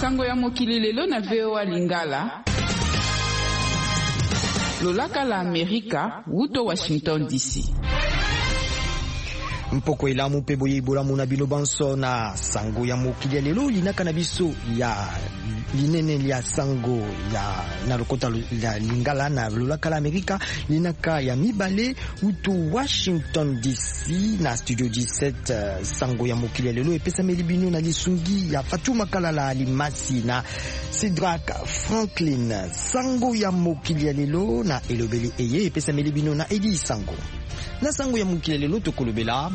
Sango ya mokili lelo na VOA Lingala. Lolaka la Amerika, wuto Washington DC. Mpoko elamu pe boye bolamu na bino banso na sango ya mokili ya lelo linaka na biso ya linene lia sango ya na lokota la Lingala na lolaka la Amerika linaka ya mibale utu Washington DC na studio 17 sango ya mokili ya lelo epesa melibino na lisungi ya Fatuma Kalala Alimasi na Sidrak Franklin. Sango ya mokili ya lelo na elobeli eye epesa melibino na Edi Sango. Na sango ya mokili lelo tokolobela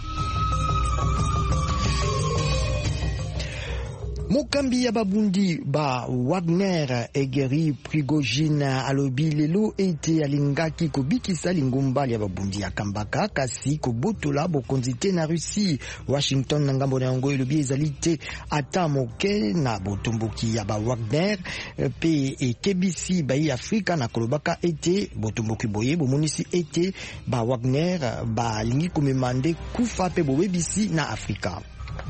mokambi ya babundi ba Wagner Egeri Prigogine alobi lelo ete alingaki kobikisa lingumba ya babundi ya kambaka kasi kobotola bokonzi te na Russie. Washington na ngambo na yango elobi ezali te ata moke na botomboki ya ba Wagner pe ekebisi bai Afrika na kolobaka ete botomboki boye bomonisi ete ba Wagner balingi komemande kufa pe bobebisi na Afrika.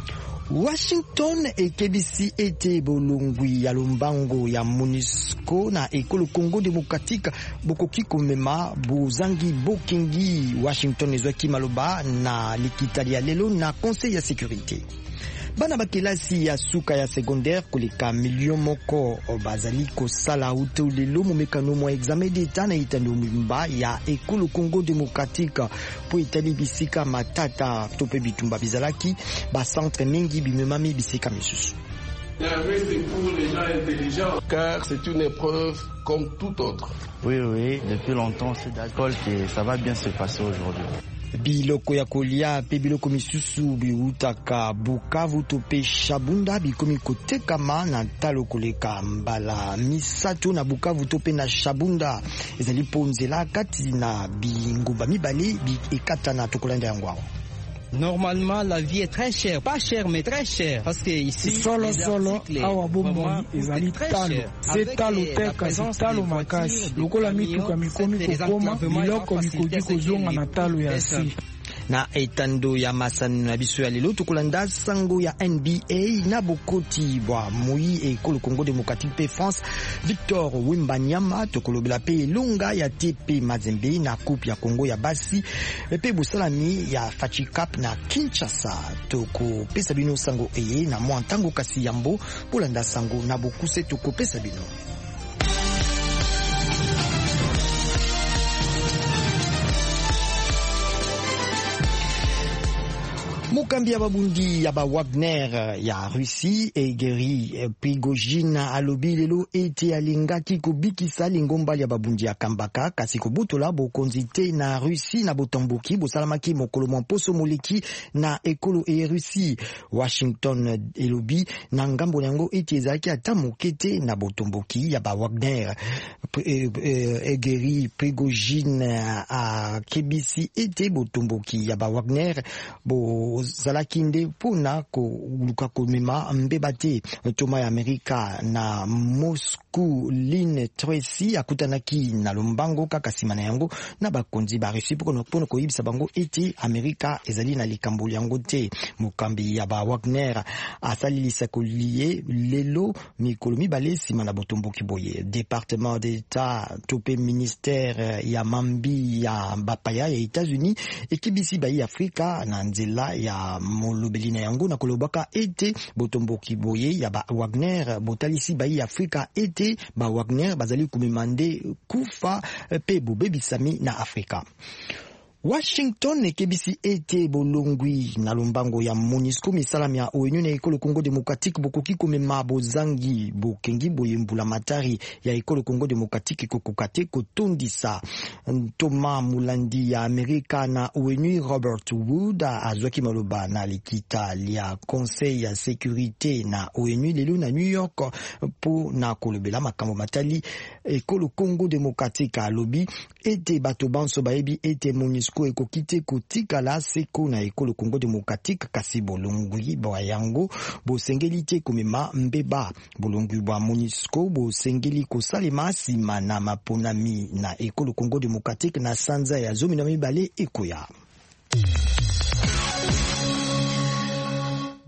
Washington ekebisi ete bolongwi ya lombango ya MONUSCO na ekolo Congo Démocratique bokoki komema bozangi bokengi. Washington ezwaki maloba na likitali ya lelo na Conseil ya Sécurité. Bana bakelasi ya suka ya secondaire koleka million moko bazali kosala uto lelo momekano mwa examen d'etat na itando mimba ya ekolo Congo Démocratique po itali bisika matata tope bitumba bizalaki ba centre mingi bimemami bisika misusu. C'est pour les gens intelligents car c'est une épreuve comme toute autre. Oui, depuis longtemps c'est d'accord que ça va bien se passer aujourd'hui. Biloko ya kolia pe biloko misusu biutaka Bukavu tope Shabunda bikomi kotekama na talo koleka mbala misato na Bukavu tope na Shabunda ezali ponzela kati na bingumba mibale bi ekata na tokolanda yango. Normalement, la vie est très chère, pas chère mais très chère, parce que ici solo awa bombo ezali talo c'est talo teka c'est talo makasi lokola mituka mikomi kokoma biloko bikoki kozonga na talo ya si. Na etando ya masano na biso ya lelo tokolanda sango ya NBA na bokoti bwa Moi ekolo Congo Démocratique pe France Victor Wembanyama tokolobela pe longa ya TP Mazembe na coupe ya Congo ya basi pe bosalami ya Fachi Cup na Kinshasa. Toko pesa bino sango eye na mwa ntango kasi yambo polanda sango na bokuse toko pesa bino. Mokambi ya babundi ya ba Wagner ya Russie Egeri Prigogine alobi lelo ete alingaki kobikisa lingomba ya babundi ya kambaka kasi kobotola bokonzi te na Russie na botomboki bosalamaki mokolo mposo moleki na ekolo e Russie. Washington elobi na ngambo yango ete ezalaki ata mokete na botomboki ya ba Wagner. Egeri Prigogine a kebisi ete botomboki ya ba Wagner zalaki nde pona ko luka komema mbeba te. Toma ya Amerika na Moscou Lynn Tracy akutanaki na lombango kaka sima na yango na bakonzi ba Russie pona koyibisa bango ete Amerika ezali na likambo yango te. Mokambi ya ba Wagner asalilisa kolie lelo mikolo mibale sima na botomboki boye. Département d'État tope ministère ya mambi ya bapaya ya États-Unis ekibisi bai Afrika na nzela ya molobeli na yango na kolobaka ete botomboki boye ya ba Wagner botalisi bai Afrika ete ba Wagner bazali kumemande kufa pe bobebisami na Afrika. Washington ekebisi ete bolongwi na lombango ya MONUSCO misalami ya ONU na ekolo Congo Démocratique bokoki komema bozangi bokengi boyembula matari ya ekolo Congo Démocratique kokokate kotondisa. Thomas Mulandi ya Amerika na ONU Robert Wood azwaki maloba na likita ya Conseil ya Sécurité na ONU lelo na New York po na kolobela makambo matali ekolo Congo Démocratique alobi ete bato banso baebi ete MONUSCO ekokite kotikala seko na ekolo Congo Démocratique kasi bolongwi bwa yango bosengeli te komema mbeba. Bolongwi bwa MONUSCO bosengeli kosalema sima na maponami na ekolo Congo Démocratique na sanza ya 12 ekoya.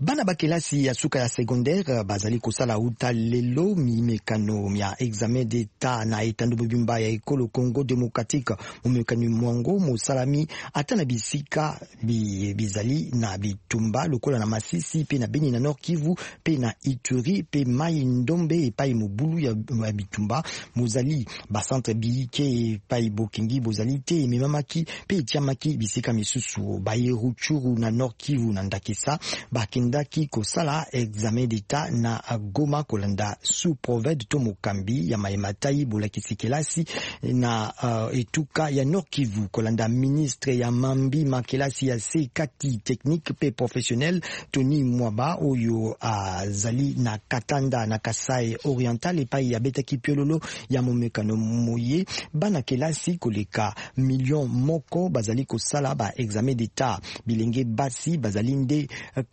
Bana bakelasi ya suka ya secondaire bazali kosala uta lelo mimekano ya examen d'etat na etando bobimba ya ekolo Congo démocratique mumekano mwango musalami atana bisika bizali na bitumba lokola na Masisi pe na Beni na Nord Kivu pe na Ituri pe Mai Ndombe epai mobulu ya bitumba muzali ba centre biike epai Bokingi bozali te memamaki pe tiamaki bisika misusu baye Ruchuru na Nord Kivu na Ndakisa bakendaki kosala examen d'etat na Goma kolanda sous province to Mokambi ya Maematai bolakisi kelasi na etuka ya Nord Kivu kolanda ministre ya Mambi makelasi ya sekati technique pe professionnel Tony Mwaba oyo azali na Katanda na Kasai Oriental epai ya betaki piololo ya momekano moye bana kelasi koleka million moko bazali kosala ba examen d'etat bilenge basi bazali nde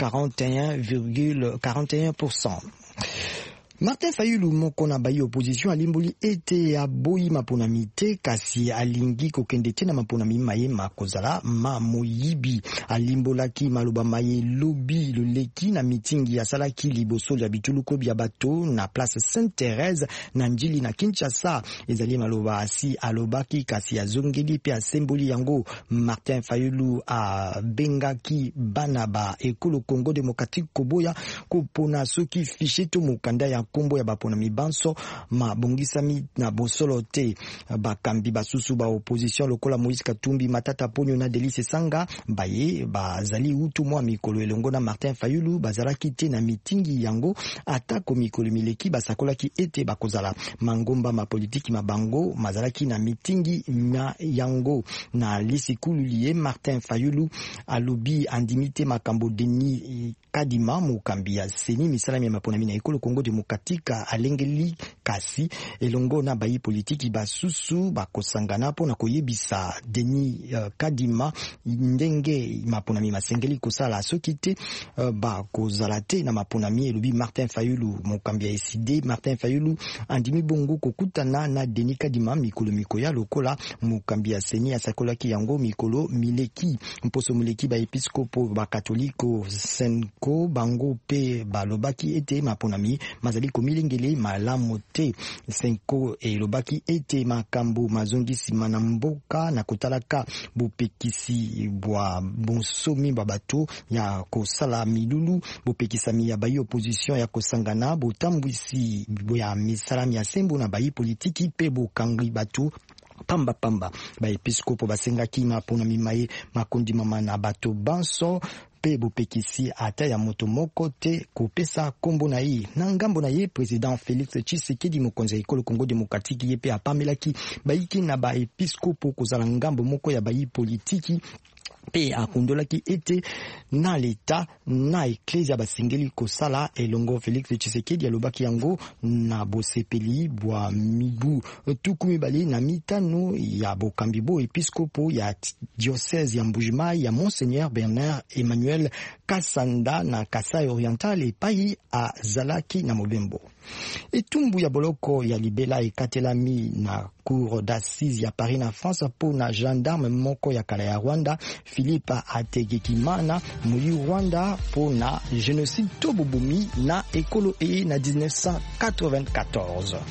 41,41%. Martin Fayulu moko na bayi opposition alimboli ete aboyi maponami te kasi alingi kokende te na maponami maye makozala ma moyibi alimbolaki maloba maye lobi loleki na mitingi ya salaki liboso ya bituluko bya bato na place Sainte-Thérèse na njili na Kinshasa ezali maloba asi alobaki kasi azongeli pe asemboli yango. Martin Fayulu a bengaki bana ba ekolo Congo démocratique koboya kopona soki fiche to mokanda ya kombo ya bapona mibanso ma bongisami na bosolo te bakambi basusu ba opposition lokola Moïse Katumbi Matata Ponyo na Delice Sanga baye bazali utu mwa mikolo elongo na Martin Fayulu bazalaki te na mitingi yango atako mikolo mileki basakolaki ete bakozala mangomba ma politiki mabango mazalaki na mitingi na yango na lisikulu liye. Martin Fayulu alobi andimite makambo Denis Kadima mokambi ya seni misalami ya maponami na ekolo Congo démocratique alengeli kasi elongo na bayi politiki basusu bakosangana pona koyebisa Denis Kadima ndenge maponami masengeli kosala soki te bakozala te na maponami elobi Martin Fayulu mokambi ya SID. Martin Fayulu andimi bongo kokutana na Denis Kadima mikolo mikoya lokola mokambi ya seni asakolaki yango mikolo mileki mposo muleki ba episkopo ba katoliko Senko bango pe balobaki ete maponami mazali komilengele malamu te. Senko elobaki ete makambo mazongisi mana mboka na kotalaka bopekisi bwa bonsomi babato ya kosala milulu bopekisami ya bayi opposition ya kosangana botambwisi ya misalami ya sembo na bayi politiki pe bokangi bato pamba ba episkopo basengaki maponami maye makondi mama na bato banso pe bopekisi ata ya moto moko te kopesa kombo na ye na ngambo na ye. Président Félix Tshisekedi mokonzi ya ekolo Congo démocratique ye pe apamelaki bayiki na ba episkopo kozala ngambo moko ya bayi politiki pe akundolaki ete na leta na eklezia basengeli kosala elongo. Félix Tshisekedi alobaki yango na bosepeli bwa mibu tukumi bali na mitano ya bokambi bo episkopo ya diocèse ya Mbujimai ya Monseigneur Bernard Emmanuel Kasanda na Kasai Oriental epai a Zalaki na Mobembo. Etumbu ya boloko ya libela ekatelami na cour d'assises ya Paris na France po na gendarme moko ya kala ya Rwanda Philippe Ategekimana muyi Rwanda po na génocide to bobomi na ekolo e na 1994.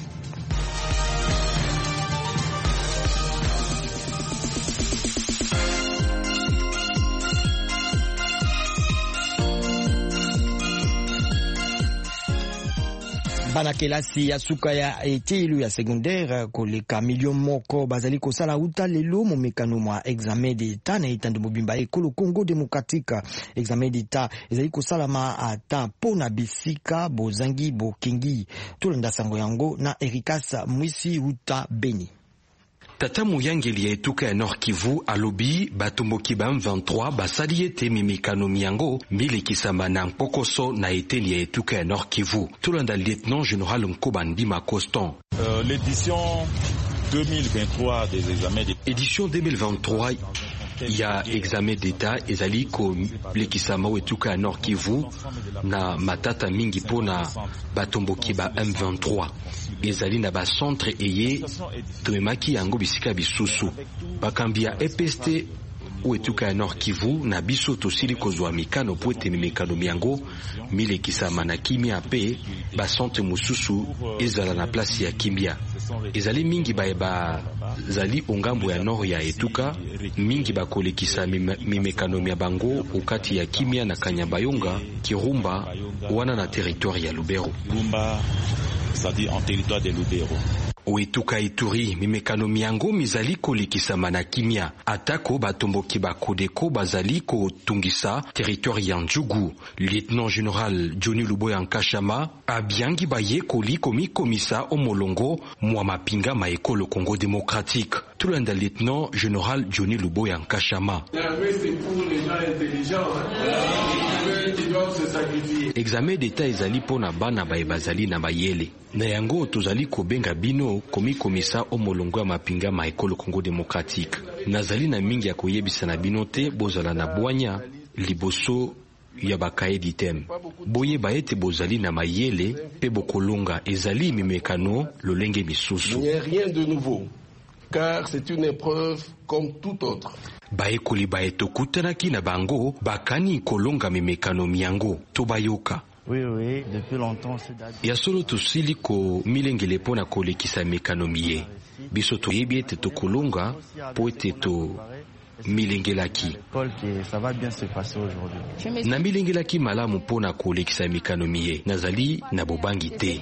Bana kelasi ya suka ya etelu ya secondaire koleka million moko bazali kosala uta lelo momekano mwa examen d'etat na etando mobimba ekolo Congo démocratique. Examen d'etat ezali kosala ma ata pona bisika bozangi bokengi tolanda sango yango na Erikas Mwisi uta Beni. Tata Muyangeli ya etuka ya Nord Kivu alobi batomboki ba M23 basali ete mimikano miyango mili kisamba na mpokoso na eteli ya etuka ya Nord Kivu. Tolanda lieutenant général Nkobandi Makoston. L'édition 2023 des examens d'État. Édition 2023 ya examen d'État ezali ko lekisama etuka ya Nord Kivu na matata mingi pona batomboki ba M23. Ezali na ba centre eye tomemaki yango bisika bisusu. Bakambi ya EPST o etuka ya Nord Kivu na biso tosili kozwa mikano po ete mimekano miango milekisama na kimia pe basante mususu ezala na place ya kimia. Ezali mingi baeba zali ongambo ya Nord ya etuka, mingi bakolekisa mimekano mia bango ukati ya kimia na Kanyabayonga, Kirumba, wana na territoire ya Lubero. C'est-à-dire en territoire de Lubero. Oetuka Ituri mimekano miango mizali kolekisama na kimia atako batomboki bakodeko bazali ko tungisa territoire ya Njugu. Lieutenant général Johnny Luboya Nkashama abiangi baye komi komisa omolongo mwa mapinga maekolo Congo démocratique. Tulanda lieutenant général Johnny Luboya Nkashama. Examen d'état ezali pona bana baebazali na bayele. Na yango tozali kobenga bino komi komisa omolongo ya mapinga maekolo Congo démocratique. Nazali na mingi ya koyebisa na bino te bozala na bwanya liboso ya bakaedi tem. Boye baete bozali na mayele pe bokolonga ezali mimekano lolenge misusu. Il n'y a rien de nouveau, car c'est une épreuve comme tout autre. Baekoli baeto kutanaki na bango bakani kolonga mimekano miango tobayoka. Oui, depuis longtemps c'est d'accord. Ya solo tosili ko milengele pona kolekisa mekano miye. Biso toyebi ete tokolonga po ete to milengelaki. Ça va bien se passer aujourd'hui. Na milengelaki malamu pona kolekisa mekano miye. Nazali na bobangi te.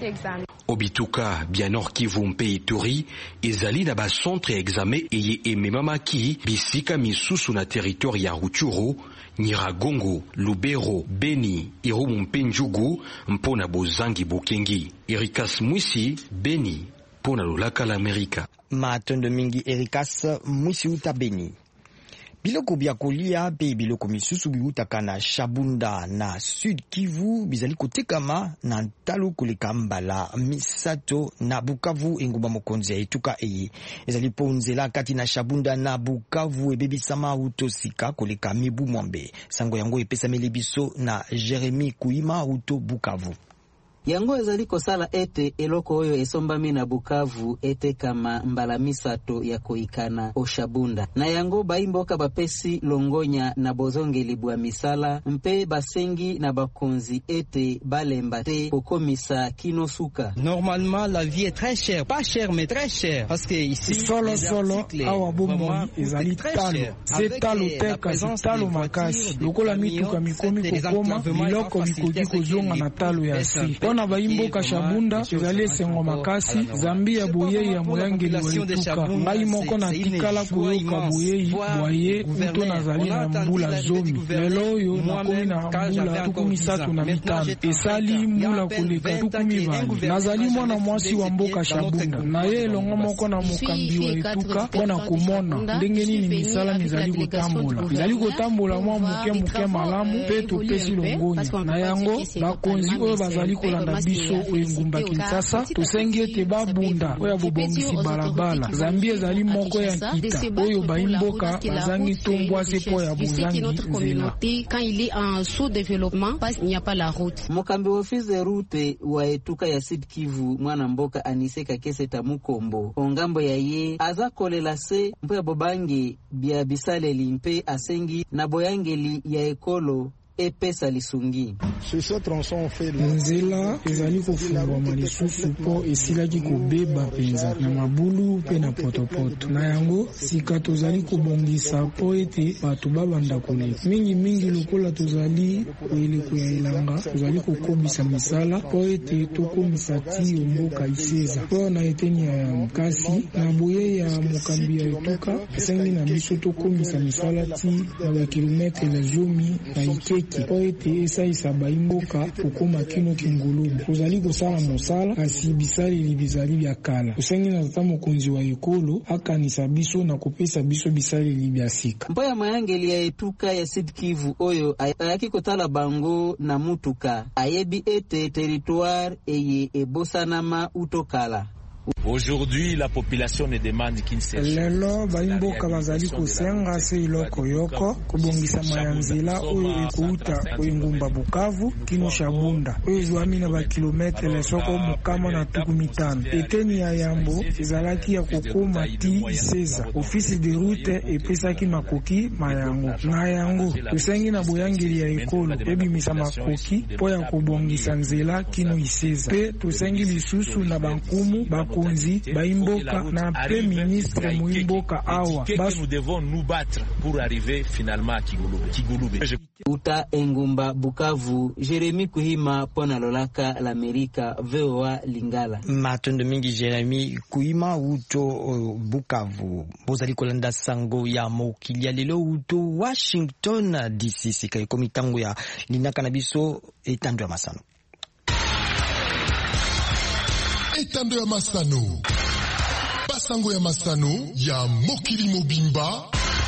Obituka bia Nord Kivu mpe Ituri ezali na ba centre ya examen eye ememamaki bisika misusu na territoire ya Rutshuru, Nyiragongo, Lubero, Beni, Irumu mpe Njugu mpona bozangi bokengi. Erikas Mwisi, Beni, pona lolaka la Amerika. Matondo mingi Erikas Mwisi uta Beni. Biloko bya kolia pe biloko misusu biutaka na Shabunda na Sud Kivu bizali kotekama na ntalo koleka mbala misato na Bukavu engumba mokonzi ya etuka eye. Ezali ponzela kati na Shabunda na Bukavu ebebisama utosika koleka mibu mwambe. Sango yango epesa melebiso na Jeremy Kuima uto Bukavu. Yango ezali kosala ete eloko oyo esombami na Bukavu ete kama mbala misato ya koikana Oshabunda. Na yango baimboka bapesi longonya na bozongeli bwa misala mpe basengi na bakonzi ete balemba te kokomisa kinosuka. Normalement la vie est très chère, pas chère mais très chère parce que ici solo awa bomoni ezali talo. C'est talo teka c'est talo makasi. Lokola mituka mikomi kokoma biloko bikoki kozonga na talo ya si. Na baimboka Shabunda ezali sengo makasi Zambia boye ya moyangeli wa etuka ngai moko na tikala koyoka boye boye kuto nazali na mbula zomi lelo oyo nakomi na mbula tukumi satu na mitano esali mbula koleka tukumi bani nazali mwana mwasi wa mboka Shabunda na ye elongo moko na mokambi wa etuka mpona komona ndenge nini misala mizali kotambola mwa muke malamu pe topesi longonya na yango bakonzi oyo bazali kolanda biso engumba Kinshasa tosengi ete babunda oya bobongisi balabala Zambia ezali moko ya kita oyo baimboka bazangi tombwase po ya bozangi nzela. Quand il est en sous-développement, il n'y a pas la route. Mokambi office de route wa etuka ya Sud Kivu mwana mboka Aniseka Keseta Mukombo ongambo ya ye aza kolela se mpo ya bobangi bia bisaleli mpe asengi na boyangeli ya ekolo epesa lisungi. Nzela ezali kofungwama lisusu po esilaki kobeba penza na mabulu pe na potopoto na yango sika tozali kobongisa po ete bato babanda koleka mingi lokola tozali koeleko ya elanga tozali kokomisa misala po ete tokomisa ti mboka iseza po na eteni ya mkasi na boye ya mokambi ya etuka esengi na biso tokomisa misala ti na bakilometre na zomi na ikeki po ete esaisa baimboka kokoma kino kingulubu kozali kosala mosala kasi bisaleli bizali bya kala osengi na tata mokonzi wa ekolo akanisa biso na kopesa biso bisaleli bya sika. Mpo ya mayangeli ya etuka ya Sud Kivu oyo ayaki kotala bango na mutuka ayebi ete territoire eye ebosanama utokala. Aujourd'hui, la population ne demande qu'une seule chose. Lelo baimboka bazali kosenga se iloko yoko kubongisa mayanzela oyo ekuuta oingumba Bukavu kino Shabunda oyo zwami na bakilometre lesoko mukama na tuku mitano. Eteni ya Yambo ezalaki ya kokoma ti iseza ofisi de route epesaki makoki mayango na yango tosengi na boyangeli ya ekolo ebimisa makoki po ya kobongisa nzela kino iseza pe tosengi lisusu na bankumu bakonzi baimboka na pe ministre muimboka awa nous devons nous battre pour arriver finalement à Kigulube. Uta engumba Bukavu, Jeremy Kuhima pona lolaka l'Amerika VOA Lingala. Matondo mingi Jeremy Kuhima uto Bukavu. Bozali kolanda sango ya mokili ya lelo uto Washington DC sika komitango ya linaka na biso etando ya masano. Etando ya masano. Basango ya masano ya mokili mobimba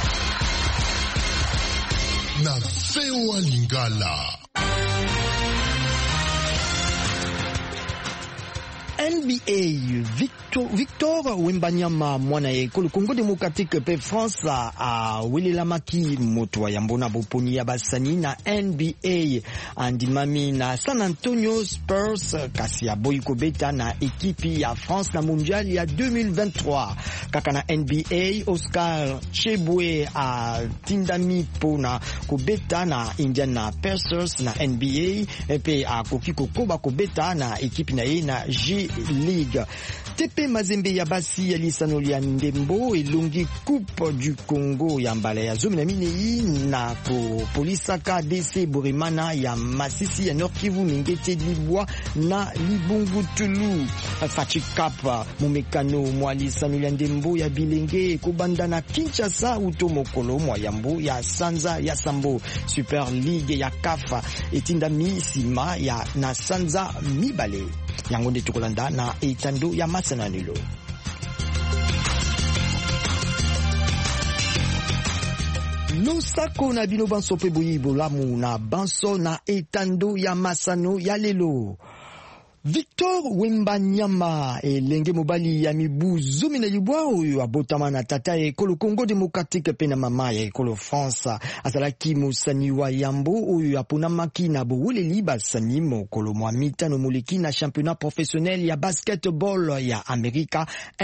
na VOA Lingala. NBA Victor Wembanyama mwana ekolo Congo Democratique pe France a welelamaki moto ya mbona boponi ya basani na NBA andimami na San Antonio Spurs kasi ya boy kobeta na ekipi ya France na mondial ya 2023 kaka na NBA Oscar Chebwe a tindami pona kobeta na Indiana Pacers na NBA pe a koki kokoba kobeta na ekipi na ye na G League. Tepe Mazembe ya basi ya lisano ya ndembo elongi Coupe du Congo ya mbala ya zomi na minei na ko polisaka DC Borimana ya Masisi ya Nord Kivu Mingete Libwa na Libungutulu Fachikapa mumekano mwa lisano ya ndembo ya Bilenge kubanda na Kinshasa utomokolo mwa yambo ya Sanza ya Sambo Super League ya Kafa etinda misima ya na Sanza Mibale yango nde tukolanda na etando ya masananilo. Lusako na bino banso pe boyibo lamu na banso na etando ya masano ya lelo. Victor Wembanyama elenge mobali ya mibu zumi na libwa oyo abotama na tata ya ekolo Congo Democratique pe na mama ya ekolo France azalaki mosani wa yambo oyo aponamaki na boweleli basani mokolo mwa mitano moleki na championnat professionnel ya basketball ya Amerika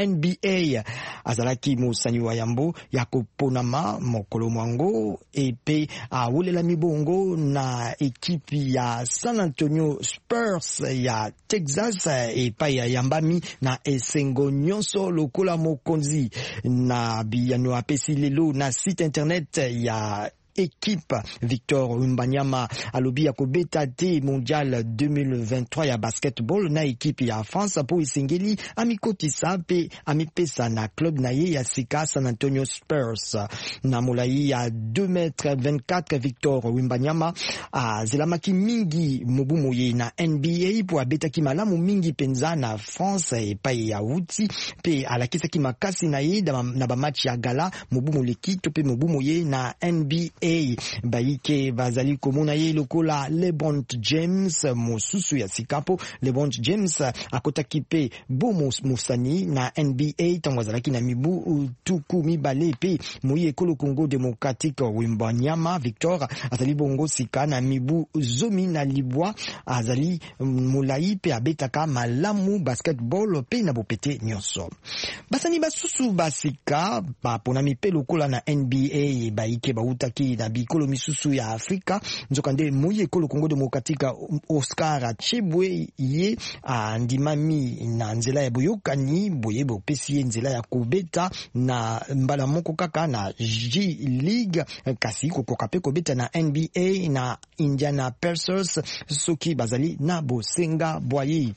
NBA azalaki mosani wa yambo ya koponama mokolo mwango epe awelela mibongo na ekipi ya San Antonio Spurs ya Texas epa ya yambami na esengo nyonso lokola mokonzi na biyano apesi lelo na site internet ya équipe. Victor Wembanyama alobi ya kobeta te mondial 2023 ya basketball na équipe ya France po isengeli amikotisa pe amipesa na club na ye ya sika San Antonio Spurs na molai ya 2m24. Victor Wembanyama zelamaki mingi mobumo ye na NBA po abetaki malamu mingi penza na France epai ya uti pe alakisaki makasi na ye na ba match ya gala mobumo lekito pe mobumo ye na NBA. Baike bazali komona ye lokola LeBron James mosusu ya sikapo. LeBron James akotaki pe bomo musani na NBA tango azalaki na mibu tuku mibale pe moye ekolo Congo Democratique. Wembanyama Victor azali bongo sika na mibu zomi na libwa azali molai pe abetaka malamu basketball pe na bopete nyonso. Basani basusu basika baponami pe lokola na NBA baike bautaki na bikolo misusu ya Afrika nzokande moye ekolo Congo Democratique. Oscar Chebwe ye andimami na nzela ya boyokani boye bopesi ye nzela ya kobeta na mbala moko kaka na G League kasi kokoka pe kobeta na NBA na Indiana Pacers soki bazali na bosenga boye.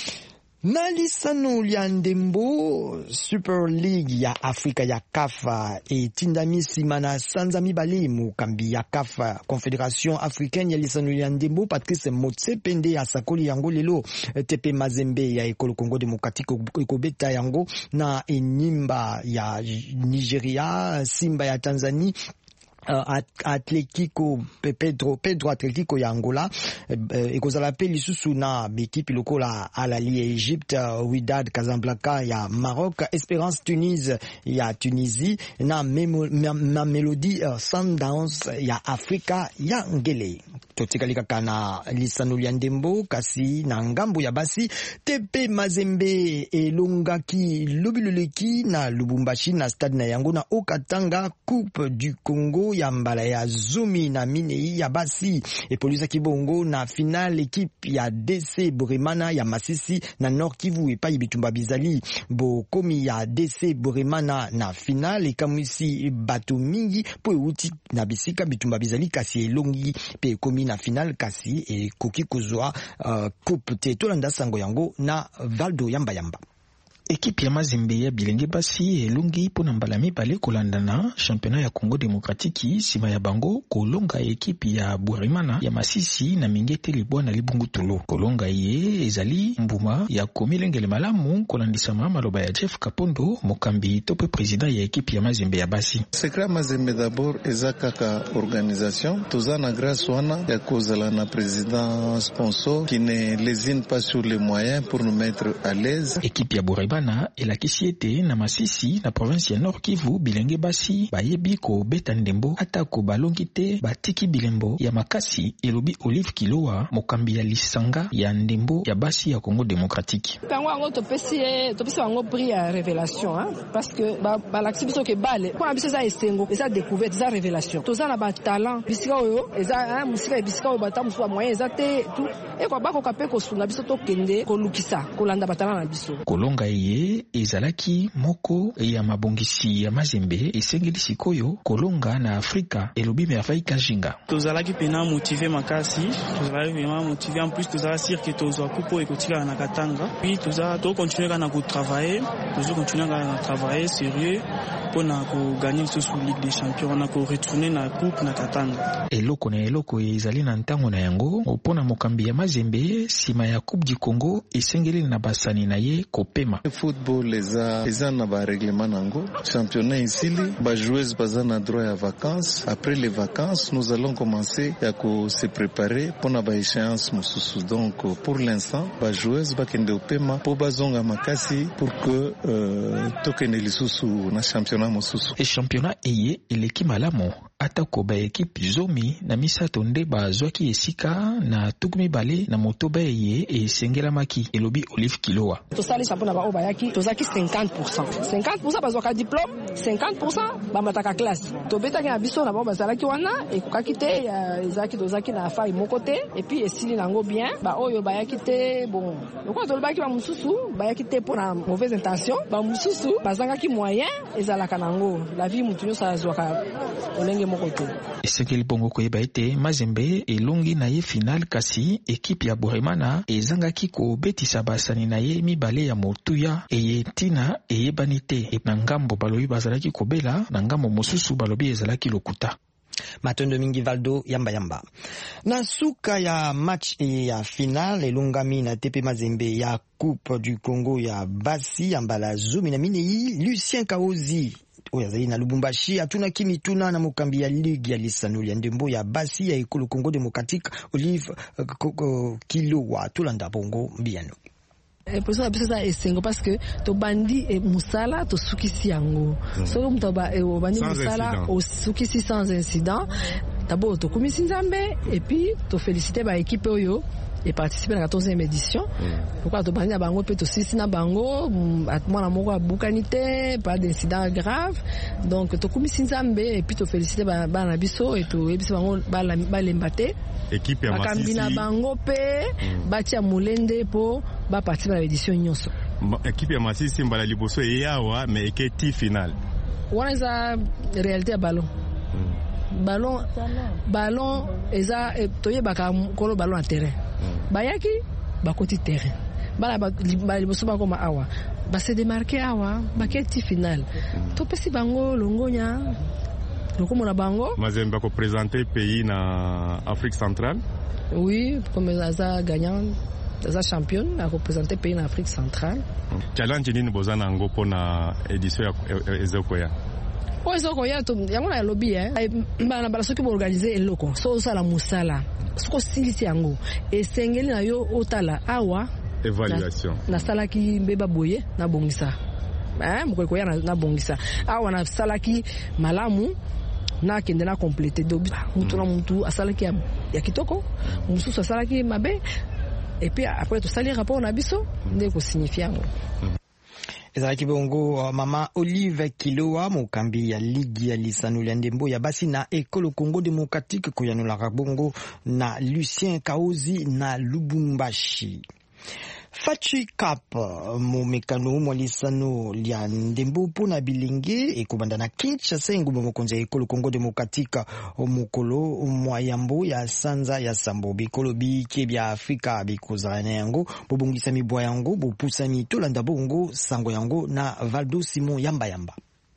Na lisano lya ndembo Super League ya Afrika ya Kafa etindami sima na sanza mibale mukambi ya Kafa Confédération Africaine ya lisano lya ndembo Patrice Motsepende ya sakoli yango lelo. Tepe Mazembe ya ekolo Congo Democratique ekobeta yango na Enyimba ya Nigeria, Simba ya Tanzania Atletico Pedro Atletico ya Angola ekozala pe lisusu na bekipe lokola Al-Ahli ya Egypte, Wydad Casablanca ya Maroc, Espérance Tunis ya Tunisie na Mamelodi Sundowns ya Afrika ya Ngele. Totikalika kana lisano ya ndembo kasi na ngambo ya basi TP Mazembe elongaki Lubululeki na Lubumbashi na stade na yango na Okatanga Coupe du Congo ya mbala ya Zumi na Minei ya basi epoliza kibongo na final equipe ya DC Boremana ya Masisi na Nord Kivu epai bitumba bizali bokomi ya DC Boremana na final ekamwisi bato mingi po euti na bisika bitumba bizali kasi elongi pe komi na final kasi ekoki kozwa coupe te tolanda sango yango na Valdo Yamba. Ekipe ya Mazembe ya bilenge basi elongi pona mbala mibale kolandana championnat ya Congo Demokratiki sima ya bango kolonga ekipe ya Boremana ya Masisi na Mingete Libwa na Libungutulu. Kolonga ye ezali mbuma ya komilengele malamu kolandisa maloba ya Jeff Kapondo mokambi tope president ya ekipe ya Mazembe ya basi. Sekra Mazembe d'abord ezakaka organisation tozana grâce wana ya kozala na président sponsor qui ne lésine pas sur les moyens pour nous mettre à l'aise. Ekipe ya Boremana elakisi ete na Masisi na province ya Nord Kivu bilenge basi bayebi ko beta ndembo atako balongi te batiki bilembo ya makasi elobi Olive Kiloa mokambi ya lisanga ya ndembo ya basi ya Congo Démocratique. Tango ngo topesi ngo prix ya révélation parce que ba laksi biso ke bale kwa biso za esengo eza découverte za révélation toza na ba talent bisika oyo eza musika bisika oyo batamu so moyen eza te tout e kwa bako kape ko sunga biso to kende ko lukisa kolanda batala na biso. Kolonga ye ezalaki moko ya mabongisi ya Mazembe esengeli sikoyo kolonga na Afrika elobi Merveille Kajinga. Tozalaki pena motivé makasi, tozalaki vraiment motivé en plus tozala sûr que tozwa kupo ekotika na Katanga. Puis to continuer na ko travailler, continuer na travailler sérieux pour na ko gagner ce sous Ligue des Champions, na ko retourner na coupe na Katanga. Eloko na eloko ezali na ntango na yango opona mokambi ya Mazembe sima ya Coupe du Congo esengeli na basani na ye kopema. Football eza na ba règlement nango championnat isili ba joueuses baza na droit ya vacances. Après les vacances nous allons commencer à se préparer pour na ba échéance mususu. Donc pour l'instant ba joueuses bakende opema po bazonga makasi pour que tokende lisusu na championnat mususu. Et championnat eye eleki malamu atako ba équipe zomi na misato nde bazwaki esika na tukumi bale na motoba eye esengela maki elobi Olive Kiloa. Tosali championnat ba obayaki tozaki 50% bazwaka diplôme 50% bamataka classe tobetaki na biso na bazalaki wana ekokaki te ezaki tozaki na affaire moko te et puis esili nango bien ba oyo bayaki te bon lokwa tolobaki ba mususu bayaki te pour na mauvaise intention ba mususu bazangaki moyen ezalaka nango la vie mutunyo sa zwaka olenge moko te. Esekeli bongo koyeba ete Mazembe elongi na ye final kasi ekipe ya Boremana ezangaki ko betisa basani na ye mibale ya motuya eye tina eyebani te na ngambo balobi bazalaki kobela na ngambo mosusu balobi ezalaki lokuta. Matondo mingi Valdo Yamba. Na suka ya match ya final elongami na TP Mazembe ya Coupe du Congo ya basi ya mbala Zumi na Minei, Lucien Kaozi oyazali na Lubumbashi atuna kimituna na mokambi ya ligue ya lisano ya ndembo ya basi ya ekolo Congo Démocratique Olive Kiloa tulanda bongo mbiano. Pour ça ça esengo parce que to bandi e musala to sukisi yango so mto ba e bandi musala o sukisi sans incident d'abord to komisi nzambe et puis to féliciter ba équipe oyo et participer à la 14e édition. Pourquoi to bandi bango pe to sisi na bango atmona moko bukanité pas d'incident grave donc to komisi nzambe et puis to féliciter ba na biso et to ebisi bango ba lembate équipe ya Masisi bakambina bango pe batia mulende po ba participer à l'édition nyonso. Équipe ya Masisi mbala liboso yawa mais eketi final wana za réalité ya ballon ballon eza toyebaka kolo ballon na terrain bayaki bakoti terrain bala liboso bakoma awa base démarquer awa baketi final topesi bango longonya lokomona bango Mazembe ko présenter pays na Afrique centrale. Oui, comme Zaza gagnant, Zaza champion, a représenté pays en Afrique centrale. Challenge nini bozana ngo pona édition ya ezokoya. o so ko ya to yango na lobby bana bala soki bo organiser eloko so sala musala soko silisi yango esengeli na yo otala awa évaluation na salaki mbeba boye na bongisa moko ya na bongisa awa na salaki malamu na kende na compléter do mutu na mutu asalaki ya kitoko mususu asalaki mabe et puis après tout sali rapport na biso ndeko signifie yango. Ezalaki bongo mama Olive Kiloa mokambi ya ligi ya lisano ya ndembo ya basi na ekolo Congo Démocratique koyanolaka bongo na Lucien Kaozi na Lubumbashi. Fachi Cup mumekano mwa lisano lya ndembo pona bilenge ekobanda na Kinshasa ngumba mokonzi ya ekolo Congo Démocratique omukolo mwayambo ya sanza ya sambo bikolo bike bya Afrika bikozana yango bobongisa mibwa yango bopusani tolanda bongo sango yango na Valdo Simon Yamba.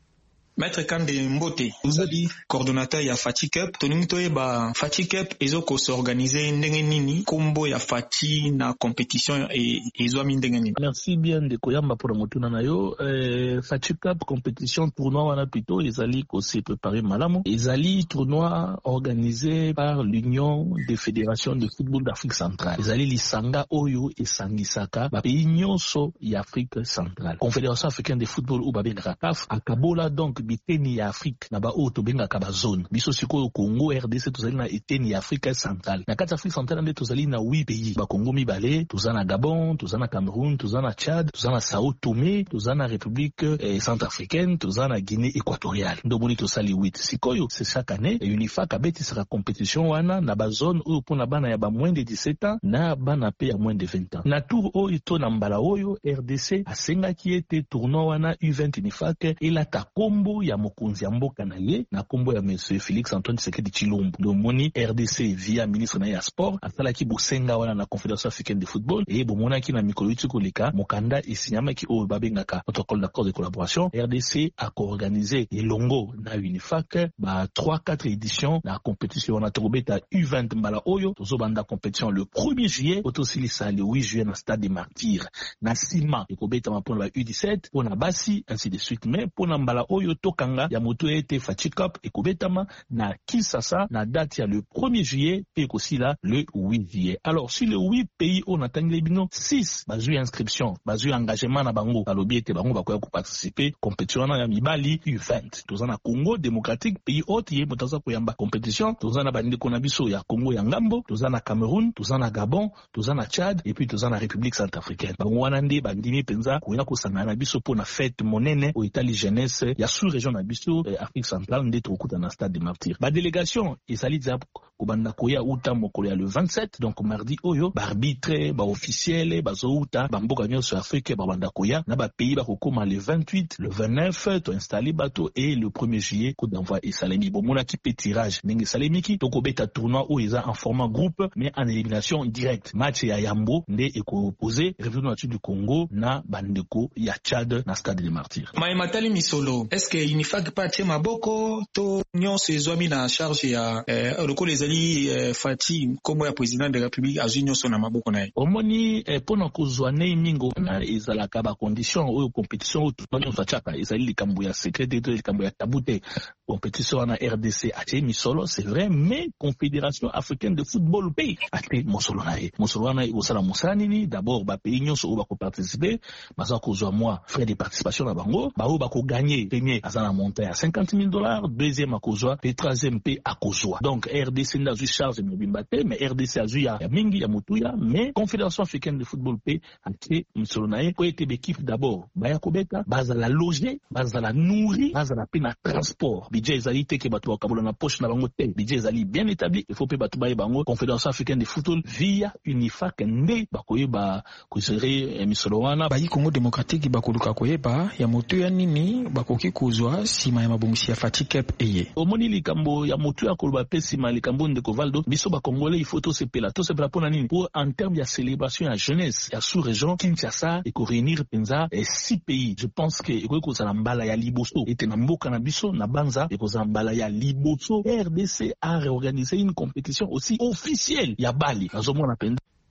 Maître Kande Mbote, Uzadi, coordonnateur ya Fati Cup, toningi ba Fati Cup ezoko s'organiser ndenge nini kombo ya Fati na compétition ezo mi ndenge nini. Merci bien de koyamba pour motuna na yo. Fati Cup compétition tournoi wana plutôt ezali ko se préparer malamu. Ezali tournoi organisé par l'Union des fédérations de football d'Afrique centrale. Ezali lisanga oyo esangisaka ba pays nyonso ya Afrique centrale. Confédération africaine de football ou babengaka CAF akabola donc biteni ya Afrique na ba oto benga ka ba zone biso sikoyo Congo RDC tozali na eteni ya Afrique centrale na kati Afrique centrale nde tozali na 8 pays ba Congo mibale tozana Gabon tozana Cameroun tozana Tchad tozana Sao Tomé tozana République centrafricaine tozana Guinée équatoriale ndo boni tosali 8 sikoyo c'est chaque année UNIFAC abeti sera compétition wana na ba zone oyo pona bana ya ba moins de 17 ans na bana pe ya moins de 20 ans na tour oyo to na mbala oyo RDC asenga ki ete tournoi wana U20 UNIFAC elata kombo ya mokonzi ya mboka na ye na kombo ya monsieur Félix Antoine Tshisekedi Tshilombo do moni RDC via ministre na ya sport asalaki bosenga wana na Confédération africaine de football et bomonaki na mikolo itiko leka mokanda esinyamaki o babengaka protocole d'accord de collaboration RDC a co-organisé elongo na UNIFAC ba 3-4 éditions na compétition wana tokobeta U20 mbala oyo tozobanda compétition le 1er juillet otosilisa le 8 juillet na stade des Martyrs na sima ekobeta mapona ba U17 pona basi ainsi de suite mais pona mbala oyo tokanga ya moto ete Fati Cup ekobetama na Kinshasa na date ya le 1er juillet pe kosila le 8 juillet. Alors sur les 8 pays on attend les bino 6 bazui inscription bazui engagement na bango balobi ete bango bakoya ko participer compétition na ya mibali U20 tozana Congo Démocratique pays hôte ye motaza koyamba compétition tozana bande kona biso ya Congo ya ngambo tozana Cameroun tozana Gabon tozana Tchad et puis tozana République centrafricaine bango wana nde bandimi penza koya ko sangana biso pona fête monene au Italie jeunesse ya sous-région na biso Afrique centrale nde tokuta na stade des Martyrs ba délégation ezali za kobanda koya uta mokolo ya le 27 donc mardi oyo ba arbitre ba officiel ba zouta ba mboka nyonso Afrique ba banda koya na ba pays ba kokoma le 28 le 29 to installer bateau et le 1er juillet coup d'envoi et Salemi bomona ki pe tirage ndenge Salemi ki to kobeta tournoi o eza en format groupe mais en élimination directe match ya Yambo nde eko opposé République du Congo na bandeko ya Tchad na stade des Martyrs. Matali Misolo est-ce que UNIFAC patie maboko to nyonso ezwami na charge ya lokolo ezali Fati kombo ya président de la République azwi nyonso na maboko na ye omoni pona kozwa ne mingo na ezalaka ba condition oyo compétition oyo nyonso achaka ezali likambo ya secret to likambo ya tabute compétition na RDC atie misolo c'est vrai mais Confédération africaine de football pays ate mosolo na ye mosolo wana osala mosala nini d'abord ba pays nyonso oyo bako participer baza kozwa moi frais de participation na bango ba oyo bako gagner premier azana montant à $50,000 deuxième à kozwa et troisième p à kozwa donc RDC n'a ju charge mobimbate mais RDC a ju ya mingi ya mutuya mais Confédération africaine de football p ate mosolo na ye ko ete l'équipe d'abord ba ya kobeta baza la loger baza la nourrir baza la pena transport budget ezali te ke bato bakabola na poche na bango te budget ezali bien établi il faut pe bato baye bango Confédération africaine de football via UNIFAC nde bakoyeba kozere misolo wana bayi Congo démocratique bakoluka koyeba ya moto ya nini bakoki kozwa sima ya mabongisi ya Fati Cup eye omoni likambo ya moto ya koloba pe sima likambo ndeko Valdo biso ba congolais il faut to sepela pona nini pour en termes ya célébration ya jeunesse ya sous-région Kinshasa et ko réunir penza 6 pays je pense que eko kozala mbala ya liboso ete na mboka na biso na banza eko kozala mbala ya liboso RDC a réorganisé une compétition aussi officielle ya Bali nazomona penza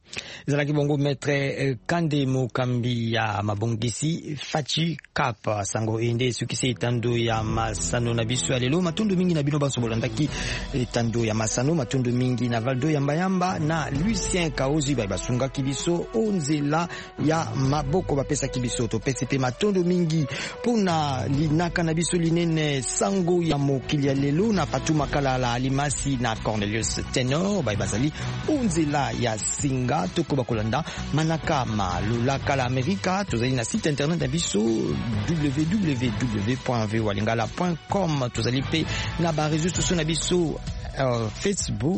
Zalaki bongo maître Kande Mokambi ya mabongisi Fachi Cap sango ende sukisi etando ya masano na biso alelo matundu mingi na bino baso bolandaki etando ya masano matundu mingi na Valdo ya Mbayamba na Lucien Kaozi basunga kibiso onzela ya maboko bapesa kibiso to PCP matundu mingi puna linaka na biso linene sango ya mokili ya lelo na Patuma Kalala Alimasi na Cornelius Tenor bazali onzela ya singa toko bakolanda manaka malulaka la Amerika tozali na site internet na biso www.volingala.com tozali pe na ba réseaux sociaux na biso Facebook